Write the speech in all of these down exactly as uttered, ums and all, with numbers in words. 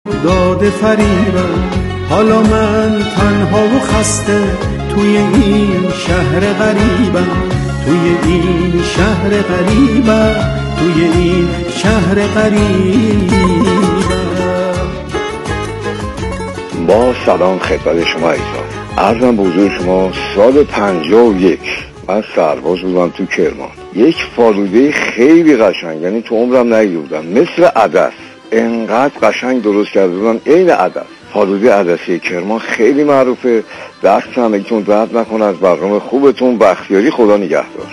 داده فریبم، حالا من تنها و خسته توی این شهر غریبم، توی این شهر غریبم، توی این شهر غریبم. با سلام خدمت شما عزیزان، عرضم به حضور شما سال پنجاه و یک من سرباز بودم تو کرمان. یک فالوده خیلی قشنگ، یعنی تو عمرم ندیده بودم، مثل عدس، انقدر قشنگ درست کرده بودم عین عدس. فالوده عدسی کرمان خیلی معروفه. دست همگیتون درد نکنه از برنامه خوبتون. بختیاری، خدا نگهدار.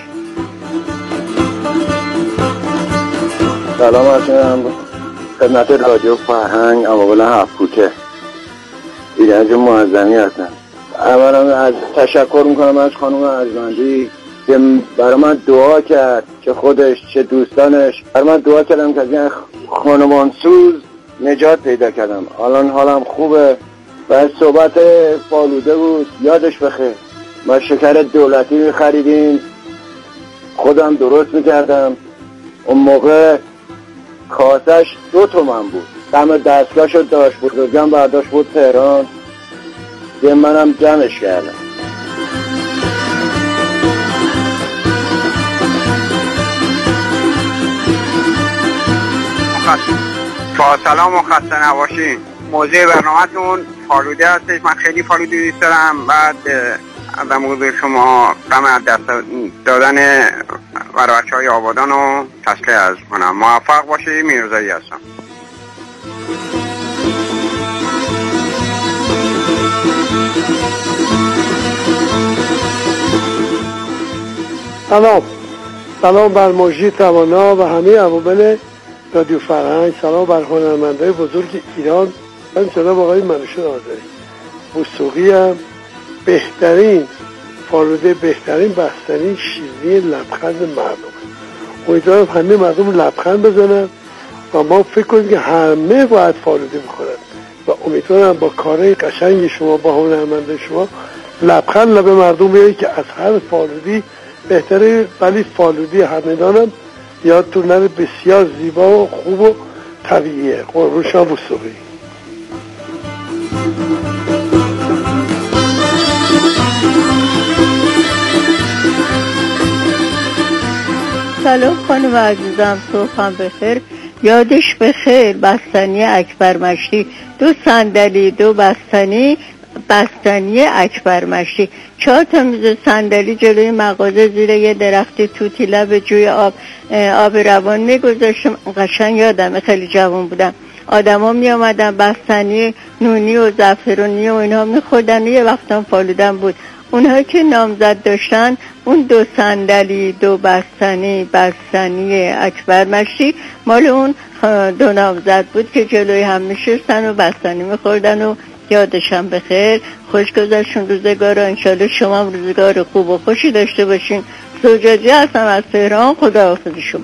سلام عرضم خدمت رادیو فرهنگ امابل هفت‌کوچه، ایرج معظمی هستم. اولا از تشکر میکنم از خانم ارجمندی که برای من دعا کرد، که خودش چه دوستانش برای من دعا کردم که از این خانمانسوز نجات پیدا کردم. الان حالم خوبه. و صحبت فالوده بود، یادش بخیر. ما شکر دولتی میخریدیم، خودم درست میکردم. اون موقع کاسش دو تومن بود، دم دستگاهشو داشت، بزرگم برداشت بود تهران، یه منم جمعش کردم. با سلام و خسته نباشین. موضوع برنامه‌تون فالوده هستش. من خیلی فالوده دوست دارم. بعد از موضوع شما غم از دست دادن برای بچه‌های آبادان و تسلیه از منم. موفق باشی. میرزایی هستم. سلام سلام بر مجری توانا و همه عوامل رادیو فرهنگ. سلام بر هنرمندای بزرگ ایران. من جناب آقای منوچهر آذری وثوقی ام. بهترین فالوده، بهترین بستنی شیرینی لبخند مردم. امیدوارم همه مردم لبخند بزنن و ما فکر کنیم که همه باید فالوده بخورن و امیدوارم با کارهای قشنگ شما، با هنرمندای شما لبخند لب مردم بیایی که از هر فالودی بهتره. ولی فالودی همدانم یادتون نره بسیار زیبا و خوب و طبیعیه. قربون شما وثوقی. سلام خانم عزیزم، صبحم بخیر. یادش بخیر بستنی اکبر مشتی، دو صندلی دو بستنی بستنی اکبر مشتی، چهار تا میز صندلی جلوی مغازه زیر یه درختی توتی لب جوی آب آب روان میگذاشتم. قشنگ یادمه، خیلی جوان بودم. آدما می آمدن بستنی نونی و زعفرونی و اینا میخوردن. یه وقتم فالودم بود. اونهایی که نامزد داشتن اون دو صندلی دو بستنی بستنی اکبر مشتی مال اون دو نامزد بود که جلوی هم میشستن و بستنی میخوردن. و یادشم بخیر. خوش گذشتون روزگار. انشالله شما روزگار خوب و خوشی داشته باشین. زوجاجی هستم از تهران. خداحافظ شما.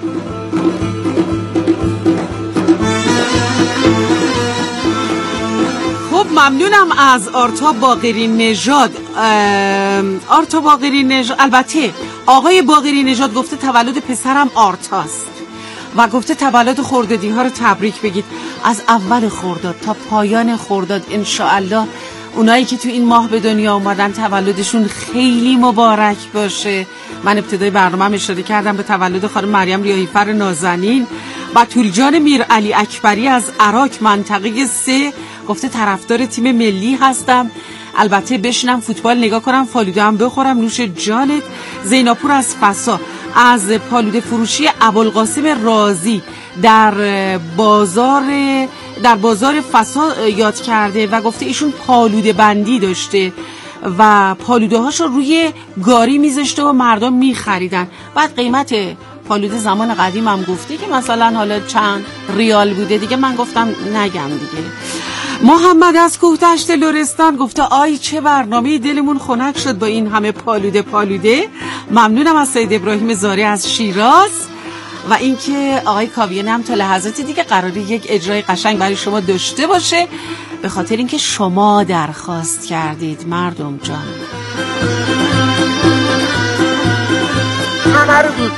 خب ممنونم از آرتا باقری نژاد. آرتا باقری نژاد، البته آقای باقری نژاد گفته تولد پسرم آرتاست و گفته تولد خردادی ها رو تبریک بگید. از اول خرداد تا پایان خرداد انشاءالله اونایی که تو این ماه به دنیا اومدن تولدشون خیلی مبارک باشه. من ابتدای برنامه اشاره کردم به تولد خانم مریم ریاحی‌فر نازنین. بتول جان میر علی اکبری از عراق منطقه سه گفته طرفدار تیم ملی هستم، البته بشینم فوتبال نگاه کنم، فالوده هم بخورم، نوش جانت. زیناپور از فسا از پالوده فروشی ابوالقاسم رازی در بازار در بازار فسا یاد کرده و گفته ایشون پالوده بندی داشته و پالوده هاشو روی گاری میذاشته و مردم میخریدن. بعد قیمت پالوده زمان قدیم هم گفته که مثلا حالا چند ریال بوده دیگه، من گفتم نگم دیگه. محمد از کوهتشت لرستان گفته آی چه برنامه، دلمون خنک شد با این همه پالوده پالوده. ممنونم از سید ابراهیم زاری از شیراز. و اینکه آقای کاویانی هم تا لحظاتی دیگه قراره یک اجرای قشنگ برای شما داشته باشه، به خاطر اینکه شما درخواست کردید مردم جان. همه رو دوست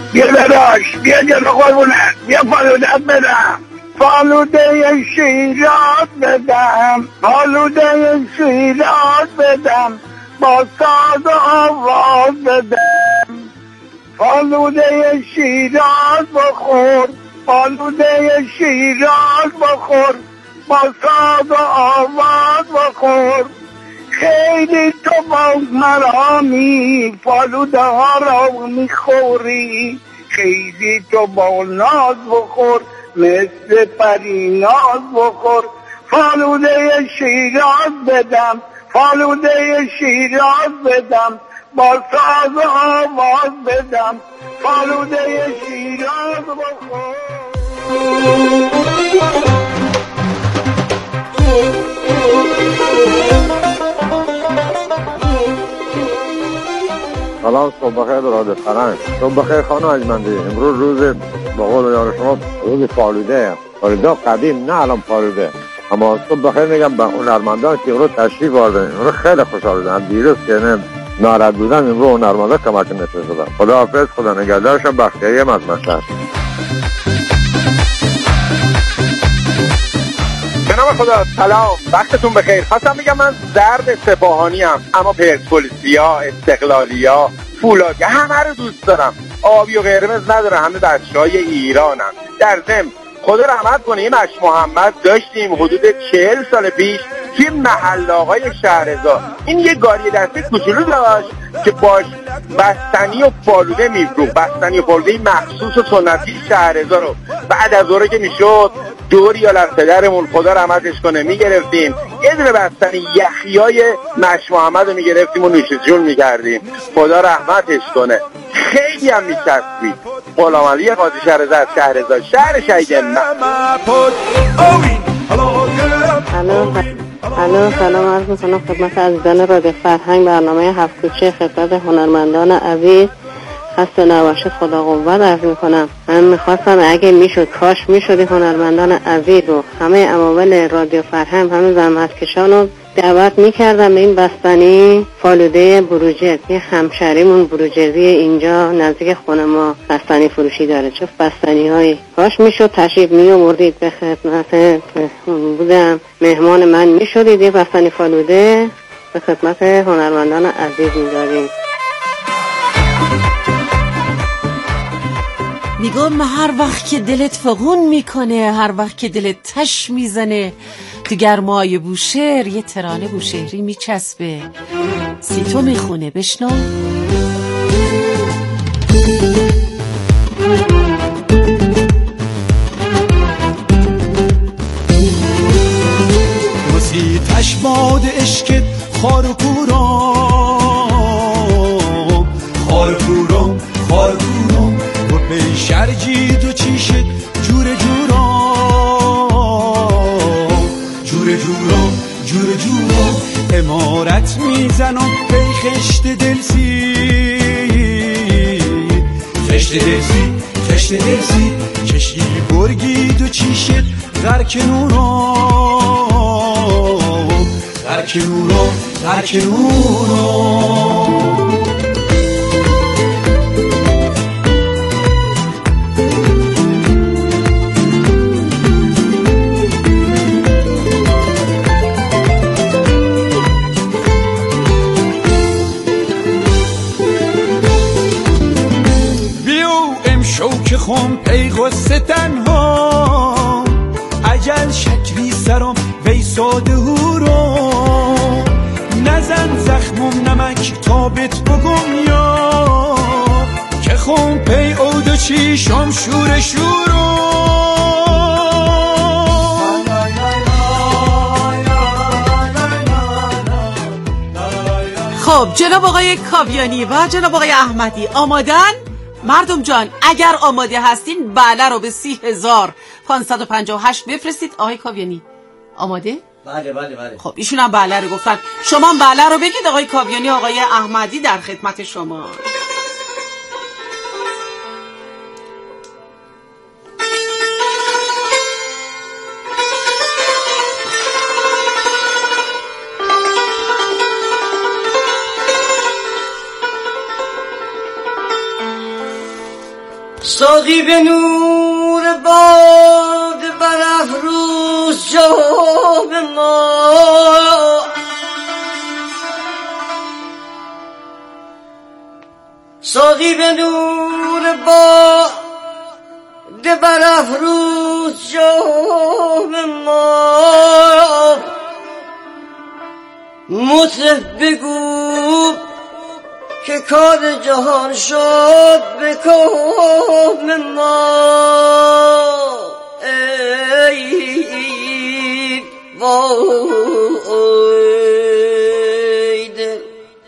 بیا داداش بیا جلو قربونه بیا فالودت بدم فالوده شیراز بدم فالوده شیراز بدم با ساز و آواز بدم فالوده شیراز بخور فالوده شیراز بخور با ساز و آواز بخور خیلی تو با مرامی فالوده ها را میخوری خیلی تو با ناز بخور مثل پریناز بخور فالوده شیراز بدم فالوده شیراز بدم با ساز و آواز بدم فالوده شیراز بخور. سلام، صبح بخیر رادیو فرهنگ. صبح بخیر خانم اجمندی. امروز روز به قول یار شما روز فالوده. فالوده قدیم نه الان فالوده. اما صبح بخیر میگم به هنرمندان که امروز تشریف آوردن. امروز خیلی خوشحال شدم. دیروز که نه ناراحت بودن امروز هنرمندا کمک نشون دادن. خداحافظ، خدا نگهدارشون. بختیاری مزمشهر. به نام خدا. سلام، وقتتون بخیر. خواستم بگم من زرد سپاهانی ام، اما پرسپولیسیا، استقلالیا، فولادیا همه رو دوست دارم. آبی و قرمز نداره، همه بچهای ایرانن. در ضمن خدا رحمت کنه یه مش محمد داشتیم حدود چهل سال پیش توی محل آقای شهرزاد. این یه گاری دسته کوچولو داشت که باش بستنی و فالوده میفروخت. بستنی و فالوده مخصوص و سنتی شهرزاد رو بعد از دوره که میشد دوری یا پدرمون خدا رحمتش کنه میگرفتیم یه دونه بستنی یخیای مش محمد رو میگرفتیم و نوش جون میکردیم. خدا رحمتش کنه. خیلی هم میچسبید. غلام علی قاضی شهرزاد شهرزاد شهر شهید من. الو سلام عرض میکنم خدمت عزیزان رادیو فرهنگ. برنامه هفت کوچه خدمت هنرمندان عزیز خسته نباشید، خدا قوت عرض میکنم. من میخواستم اگه میشد کاش میشد هنرمندان عزیز رو همه عوامل رادیو فرهنگ همه زحمتکشان رو دعوت میکردم به این بستنی فالوده بروجرد. یه همشریمون بروجردی اینجا نزدیک خونه ما بستنی فروشی داره. چه بستنی هایی کاش میشد تشریف میومردید به خدمت بودم مهمان من میشدید یه بستنی فالوده به خدمت هنرمندان عزیز میداریم. میگم هر وقت که دلت فغون میکنه، هر وقت که دلت تش میزنه، تو گرمای بوشهر یه ترانه بوشهری میچسبه. سی تو میخونه، بشنو. سی تش باد عشقت خار و کورم خار کورم خار کورم و پی شرجید و چیشت جور جورم جور جورم جور جورم امارت میزنم پی خشت دلسی خشت دلسی خشت دلسی چشی برگید و چیشت غرکنورم غرکنورم غرکنورم. شوک خون پی غصه تنها عجل شکری سرم وی ساده هورم نزن زخمم نمک تابت بگم یا که خون پی اود و چیشم شور شورم. خب جناب آقای کاویانی و جناب آقای احمدی آمادن؟ مردم جان اگر آماده هستین بله رو به سی هزار پانصد و پنجاه و هشت بفرستید. آقای کاویانی آماده؟ بله بله بله. خب ایشون هم بله رو گفتن، شما هم بله رو بگید. آقای کاویانی آقای احمدی در خدمت شما. ساقی به نور باد برافروز جام ما، ساقی به نور باد برافروز جام ما، مطرب بگو که کار جهان شد به کام ما. ای وای دل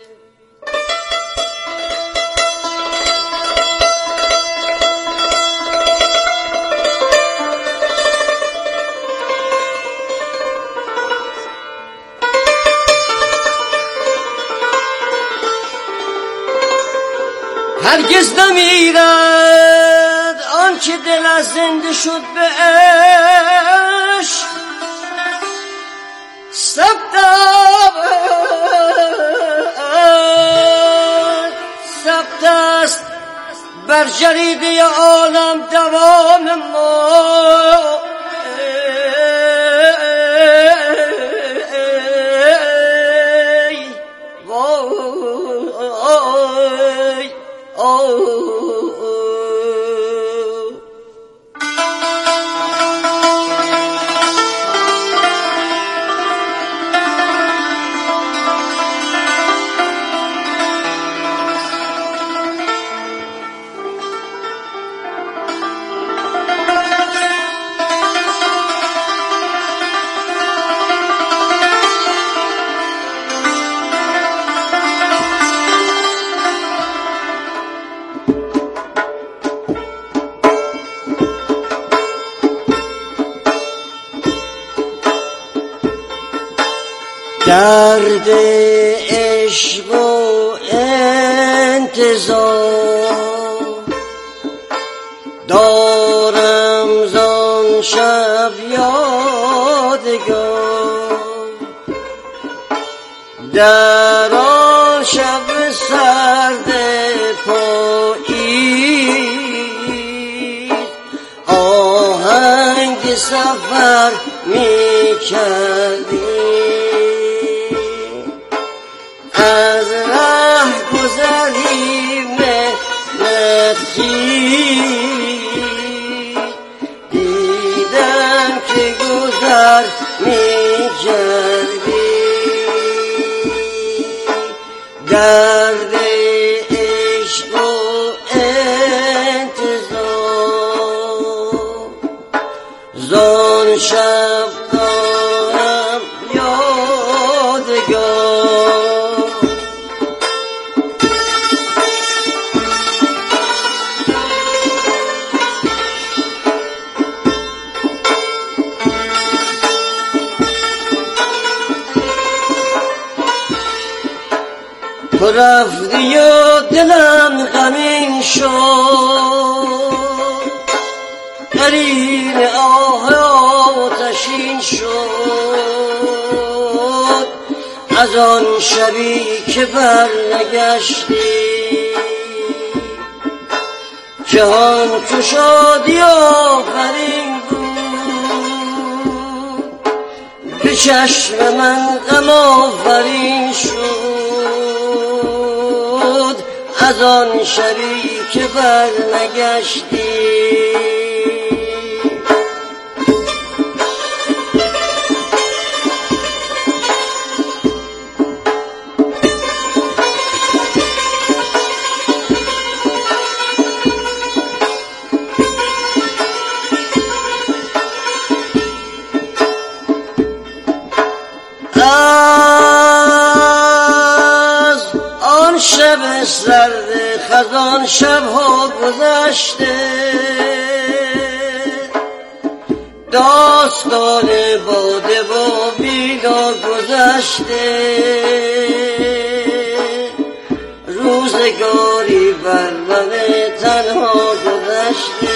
هرگز نمیرد آن که دل از زنده شد به عشق، ثبت ثبت است بر جریده عالم دوام ما. درد عشق و انتظار دارم زان شب یادگار، در آن شب سرد پاییز آهنگ سفر می کردی، از ره گذری مهنتی دیدم که گذر می کردی. درد عشق و انتظار زان شب دارم یادگار. تو رفتی و دلم غمین شد، قرین آه آتشین شد، از آن شبی که برنگشتی جهان تو شادی آفرین بود، به چشم من غم آفرین شد، از آن شبی که برنگشتی. از آن شب سرد خزان شبها گذشته، داستان باده و بیدار گذشته، روزگاری بر من تنها گذشته.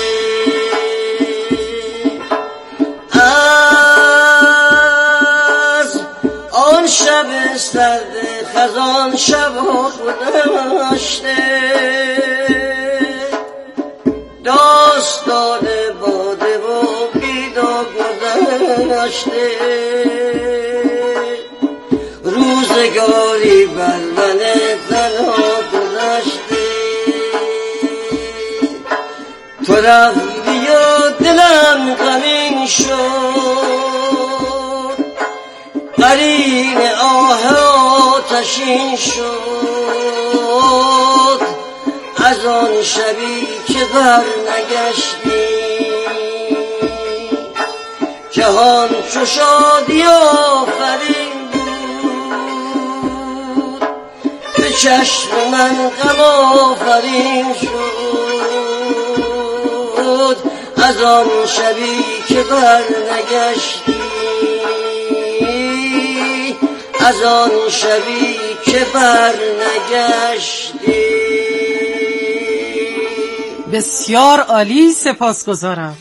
شب سرد خزان شبها گذشته، گذاشته روزگاری بر من تنها گذاشته تو رفتی و دلم غمین شد قرین آه آتشین شد از آن شبی که بر نگشتی جهان چو شادی آفرین بود به چشم من غم آفرین شد از آن شبی که بر نگشتی از آن شبی که بر نگشتی. بسیار عالی، سپاسگزارم.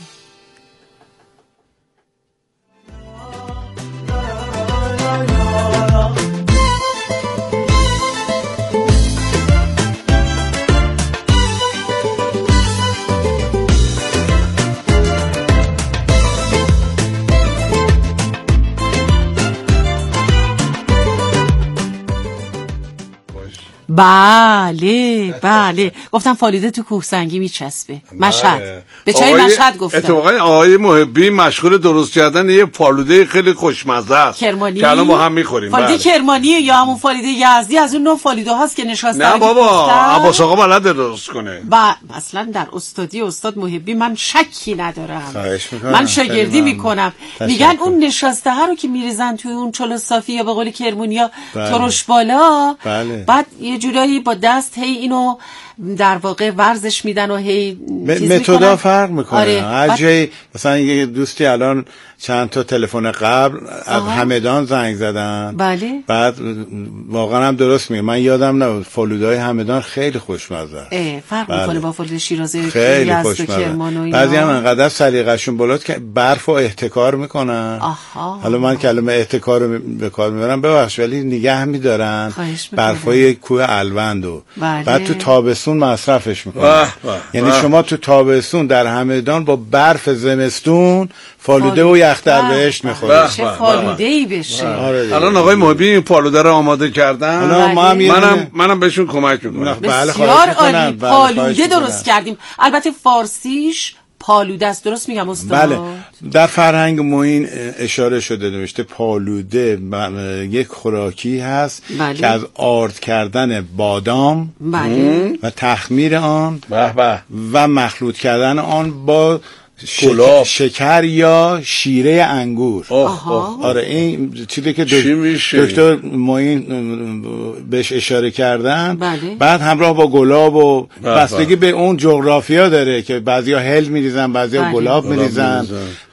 بله بله گفتم فالوده تو کوهسنگی میچسبه. مشهد، به چای مشهد گفتم. اتفاقا آقای محبی مشغول درست کردن یه فالوده خیلی خوشمزه است کرمانی که الان با هم میخوریم. فالوده بله. کرمانی یا همون فالوده یزدی، از اون نوع فالوده هاست که نشسته. نه بابا، عباس آقا بلد درست کنه. و اصلا در استادی استاد محبی من شکی ندارم. خواهش میکنم. من شاگردی میکنم. میگن اون نشاسته ها رو که میریزن توی اون چلو صافی یا به قول کرمانیا بله. ترش بالا بله. بعد یه جورایی با دست هی اینو در واقع ورزش میدن و هی متدا فرق میکنه. آره. هر جایی مثلا یه دوستی الان چند تا تلفن قبل از همدان زنگ زدن بله. بعد واقعا هم درست میگه، من یادم نبود فالوده‌های همدان خیلی خوشمزه است. فرق بله. میکنه با فالوده شیرازی خیلی خوشمزه. بعضی هم انقدر سلیقه‌شون بالاست که برفو احتکار میکنن. آها. حالا من کلمه احتکار رو به کار میبرم ببخش، ولی نگه میدارن برفای کوه الوندو بله. بعد تو تابستون مصرفش میکنن. یعنی شما تو تابستون در همدان با برف زمستون فالوده و یخ در بهشت میخورید. چه فالوده‌ای بشه. الان آقای محبی این فالوده رو آماده کردن. منم منم بهشون کمک میکنم. بسیار عالی. فالوده درست کردیم. البته فارسیش پالوده است، درست میگم استاد؟ بله. در فرهنگ ما این اشاره شده نوشته پالوده یک خوراکی هست بله. که از آرد کردن بادام بله. و تخمیر آن به به. و مخلوط کردن آن با شک... شکر یا شیره انگور. اوه اوه. آره این چیزی که دکتر معین بهش اشاره کردن بله. بعد همراه با گلاب و بستگی به اون جغرافیا داره که بعضیا هل میریزن، بعضیا بله. گلاب میریزن،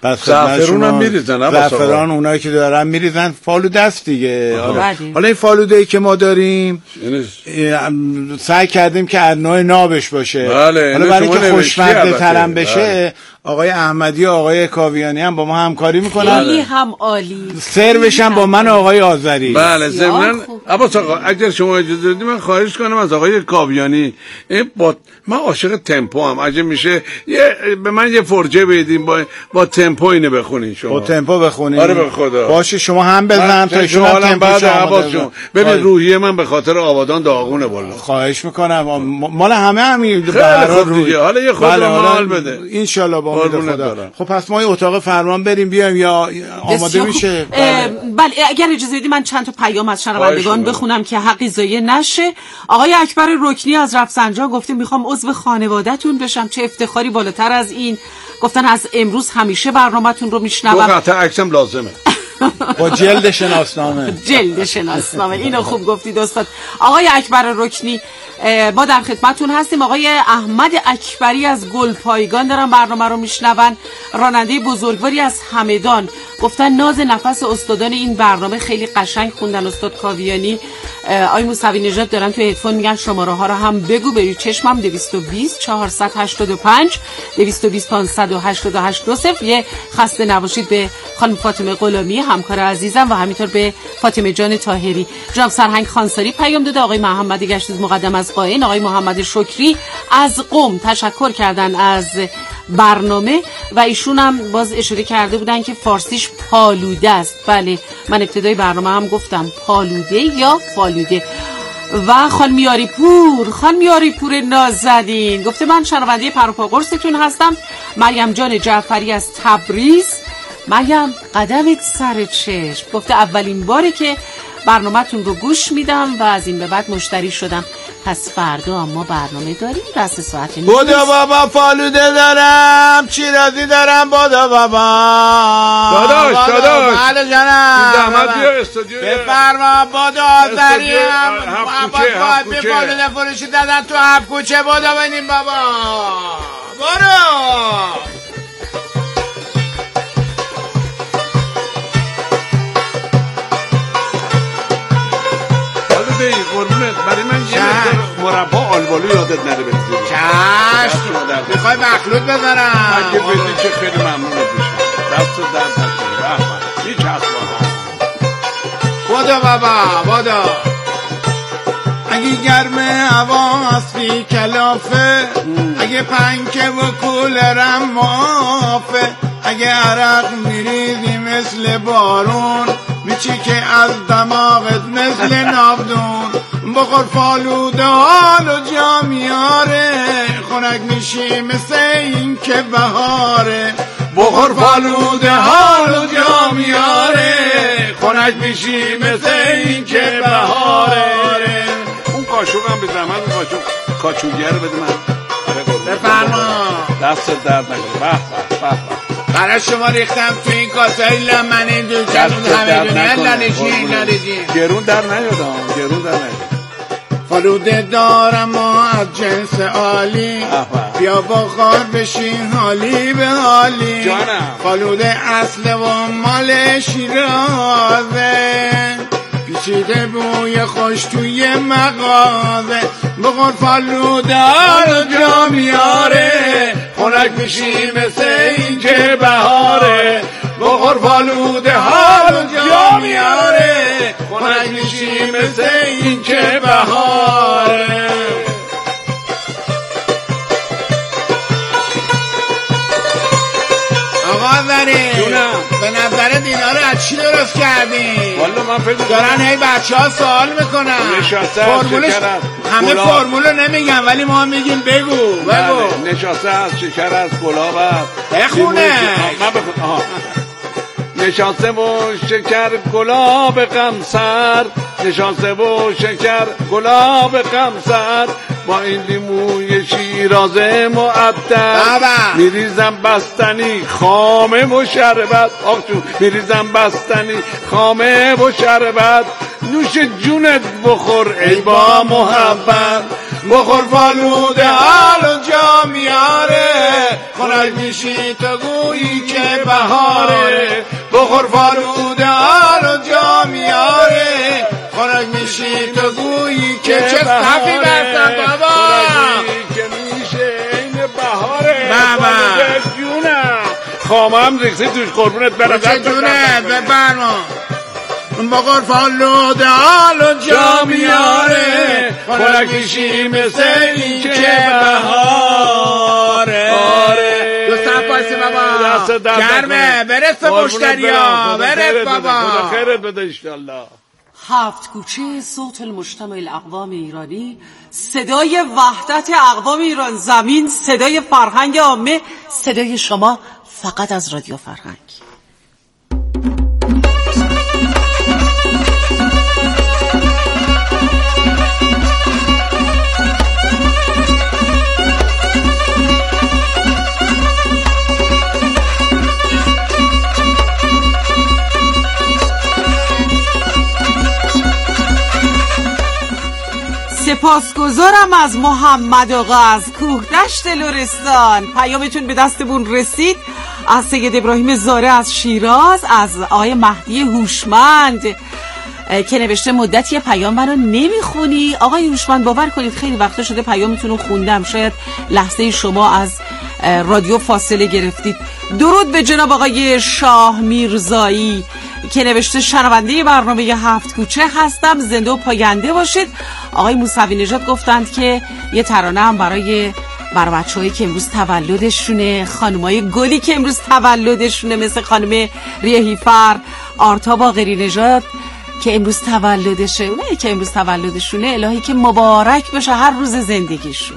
زعفران هم میریزن. زعفران اونایی که دارن میریزن. فالوده است دیگه. آره. حالا این فالوده‌ای که ما داریم سعی کردیم که از نوع نابش باشه. بله. حالا برای که خوشمزه ترم بشه بله. آقای احمدی و آقای کاویانی هم با ما همکاری میکنن. خیلی هم عالی. سروش هم با من و آقای آذری. بله. ضمن عباس آقا اگر شما اجازه بدید من خواهش کنم از آقای کاویانی، با من عاشق تمپو هم، اگه میشه یه به من یه فرجه بدین با با تمپو اینو بخونین شما. با تمپو بخونین. آره به خدا. باشه شما هم بزن تا شما تمپو بعد عباس جون. ببین روحیه من به خاطر آبادان داغونه بالا. خواهش میکنم. مال همه همین برای روحیه. حالا یه خود رو حال بده. ان شاء الله با خدا. خب پس ما اتاق فرمان بریم بیایم یا آماده میشه؟ بله اگر اجازه بدید من چند تا پیام از شنوندگان بخونم که حقی ضایع نشه. آقای اکبر رکنی از رفسنجان گفته میخوام عضو خانواده‌تون بشم، چه افتخاری بالاتر از این. گفتن از امروز همیشه برنامه‌تون رو میشنوم. دو قطعه عکسم لازمه. با جلد شناسنامه. جلد شناسنامه. اینو خوب گفتید استاد. آقای اکبر رکنی ما در خدمتتون هستیم. آقای احمد اکبری از گلپایگان دارن برنامه رو میشنون. راننده بزرگواری از همدان گفتن ناز نفس استادان این برنامه خیلی قشنگ خوندن. استاد کاویانی آقای موسوی نژاد دارن تو هدفون میگن شماره ها رو هم بگو بری چشمم. دویست و بیست چهارصد و هشتاد و پنج دویست و بیست پانصد و هشتاد و هشت دو صفر. یه خسته نباشید به خانم فاطمه غلامی همکار عزیزم و همینطور به فاطمه جان طاهری. جناب سرهنگ خانساری پیام داده. آقای محمد گشتیز مقدم از قائن، آقای محمد شکری از قم تشکر کردن از برنامه و ایشون هم باز اشاره کرده بودن که فارسیش پالوده است. بله من ابتدای برنامه هم گفتم پالوده یا فالوده. و خانم یاری پور خانم یاری پور نازنین گفته من شنونده پروپا قرصتون هستم. مریم جان جعفری از تبریز. مریم قدمت سر چشم گفته اولین باره که برنامه‌تون رو گوش میدم و از این به بعد مشتری شدم. پس فردا ما برنامه داریم رس ساعت نیست. بودا بابا فالوده دارم شیرازی دارم بودا بابا داداش داداش بله جانم زحمت بیا استودیو بفرما بودا آذریم هفت کوچه هفت کوچه فالوده فروشی دادن تو هفت کوچه بودا بینیم بابا برو قربونت برای من یه مربا آلبالو یادت نره بزنی. چشم میخوای مخلوط بزنم اگه بدی که خیلی ممنونت میشم. دست درد نکنه. هیچ اصلا بودا بابا بودا اگه گرم هوا هستی کلافه اگه پنکه و کولرم مافه اگه عرق میریزی مثل بارون میچی که از دماغت مثل نابدون بخور فالوده حال و جا میاره خنک میشی مثل این که بهاره بخور فالوده حال و جا میاره خنک میشی مثل این که بهاره. اون کاشوق هم به زمان اون کاشوق کاچوگر بده من بفرما دست درد نکنه. به به به برای شما ریختم تو این کاسای لمنه دو چند همه دونه لنشین لنشین گرون در نیادم گرون در نیادم. فالوده دارم و از جنس عالی بیا بخور بشین حالی به حالی جانم فالوده اصل و مال شیرازه پیچیده بوی خوش توی مغازه بخور فالوده حالو جا میاره خنک میشی مثل این که بهاره بخور فالوده حالو جا میاره خنک میشی مثل این که بهاره. آقا زری به نظر اینا رو از چی درست کردین؟ والا من فکر دارن هی بچه ها سوال میکنن فرمولش همه فرمولو نمیگن ولی ما میگیم بگو بگو نشاسته از شکر از گلاب است بخونه من بخون نشاسته و شکر گلاب قمصر نشاسته و شکر گلاب قمصر با این لیموی شیرازه معطر میریزم بستنی خامه و شربت آخ جون میریزم بستنی خامه و شربت نوش جونت بخور ای با محبت بخور فالوده حالو جا میاره خنک میشی تو گویی که بهاره بخور فالوده حالو جا میاره خنک میشی تو گویی که چه صفی بستن بابا که میشه این بهاره بابا جونم خامه هم ریختی توش قربونت برم چه جونت بفرما بخور فالوده حالو جا میاره خنک میشی مثل این که بهاره. دوستان پاسی بابا گرمه برس مشتری ها برس بابا خدا خیرت بده انشالله. هفت کوچه صوت المجتمع الاقوام ایرانی صدای وحدت اقوام ایران زمین صدای فرهنگ عامه صدای شما فقط از رادیو فرهنگ. سپاسگزارم از محمد آقا از کوهدشت لرستان. پیامتون به دستمون رسید از سید ابراهیم زاره از شیراز، از آقای مهدی هوشمند که نوشته مدتی پیام منو نمیخونی. آقای هوشمند باور کنید خیلی وقتا شده پیامتون رو خوندم، شاید لحظه شما از رادیو فاصله گرفتید. درود به جناب آقای شاه میرزایی که نوشته شنونده برنامه هفت کوچه هستم، زنده و پاینده باشید. آقای موسوی نژاد گفتند که یه ترانه هم برای برای بچه‌هایی که امروز تولدشونه، خانمای گلی که امروز تولدشونه مثل خانم ریحیفر، آرتا باقری نژاد که امروز تولدشه، اونایی که امروز تولدشونه الهی که مبارک بشه هر روز زندگیشون.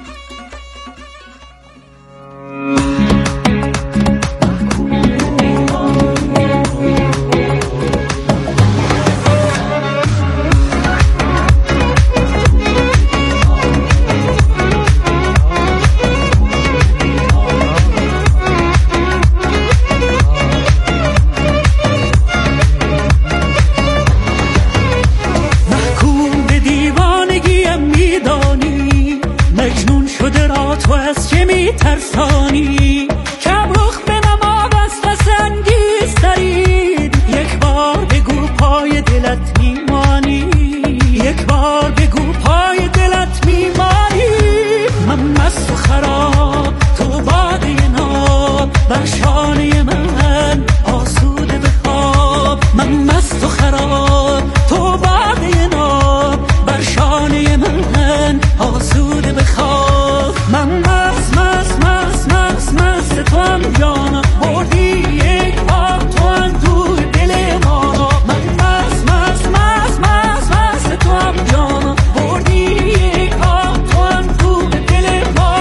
ترسانی کم رخ به نماد از پسندیز دارید، یک بار بگو پای دلت میمانی، یک بار بگو پای دلت میمانی. من مست و خراب تو باده ناب، بر شانه من آسوده بخواب. من مست و خراب تو باده ناب، بر شانه من آسوده بخواب. من مست مست مست مست مست تو هم جانا، بردی یک بار تو هم تو دل ما. من مست مست مست مست مست تو هم جانا، بردی یک بار تو هم تو دل ما.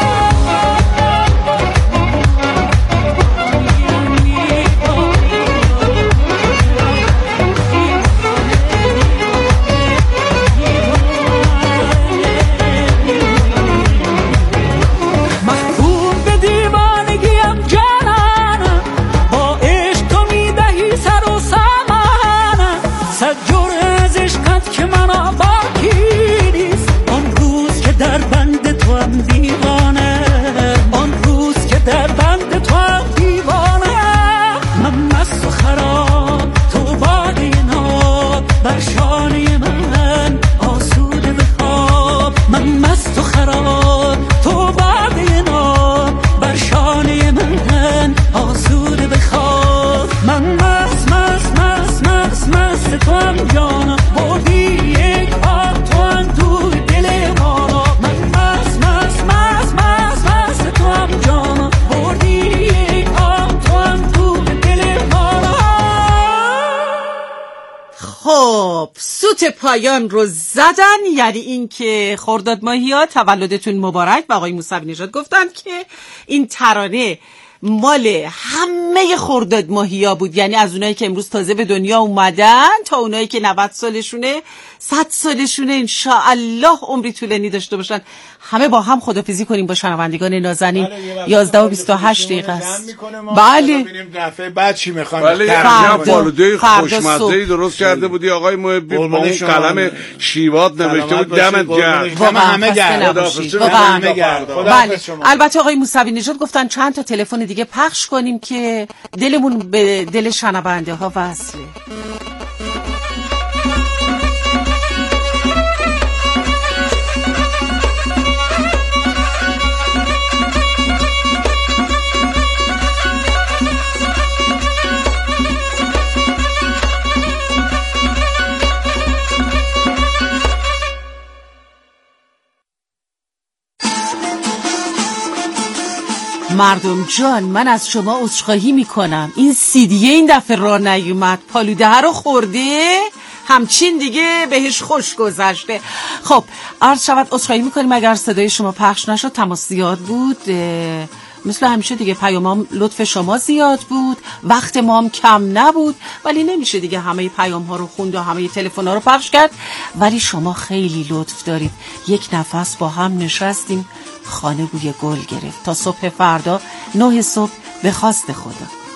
پایان رو زدن، یعنی این که خرداد ماهی‌ها تولدتون مبارک. و آقای موسوی نژاد گفتن که این ترانه مال همه خرداد ماهی‌ها بود، یعنی از اونایی که امروز تازه به دنیا اومدن تا اونایی که نود سالشونه، صد سالشونه، انشاءالله عمری طولانی داشته باشن. همه با هم خدافظی کنیم با شنوندگان نازنین. یازده و بیست و هشت دقیقه است. بله ببینیم دفعه بعد چی میخوام. بله یه فالوده خوشمزه‌ای درست کرده بودی آقای محبی، با اون قلم شیواد نوشته بود دمت گرم. واقعا همه گرد. همه گرد. بله البته آقای موسوی نژاد گفتن چند تا تلفن دیگه پخش کنیم که دلمون به دل شنونده ها وصله. مردم جان، من از شما عذرخواهی میکنم، این سیدیه این دفعه راه نیومد، پالوده رو خورده، همچین دیگه بهش خوش گذشته. خب عرض شود عذرخواهی میکنیم اگر صدای شما پخش نشد، تماس زیاد بود، مثل همیشه دیگه پیامام لطف شما زیاد بود، وقت ما هم کم نبود، ولی نمیشه دیگه همه پیام ها رو خوند و همه تلفن ها رو پخش کرد. ولی شما خیلی لطف دارید، یک نفس با هم نشستیم، خانه بوی گل گرفت. تا صبح فردا نه صبح به خواست خدا.